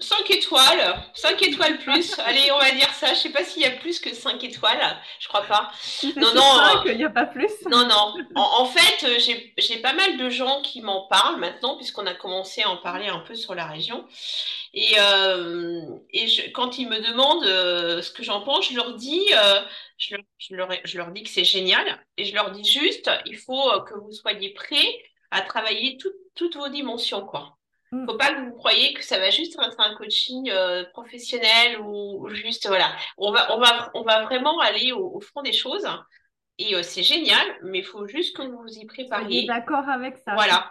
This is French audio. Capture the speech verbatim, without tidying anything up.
cinq étoiles, cinq étoiles plus. Allez, on va dire ça. Je sais pas s'il y a plus que cinq étoiles. Je crois pas. Si c'est Non, sur non, cinq, euh, il n'y a pas plus. non, non. En, en fait, euh, j'ai, j'ai pas mal de gens qui m'en parlent maintenant, puisqu'on a commencé à en parler un peu sur la région. Et, euh, et je- quand ils me demandent euh, ce que j'en pense, je leur dis, euh, je leur, je leur, je leur dis que c'est génial. Et je leur dis juste, il faut euh, que vous soyez prêts à travailler tout- toutes vos dimensions, quoi. Mm. Faut pas que vous croyiez que ça va juste être un coaching euh, professionnel ou, ou juste, voilà. On va, on va, on va vraiment aller au, au fond des choses. Et euh, c'est génial, mais il faut juste que vous vous y Soyez prépariez. d'accord avec ça. Voilà.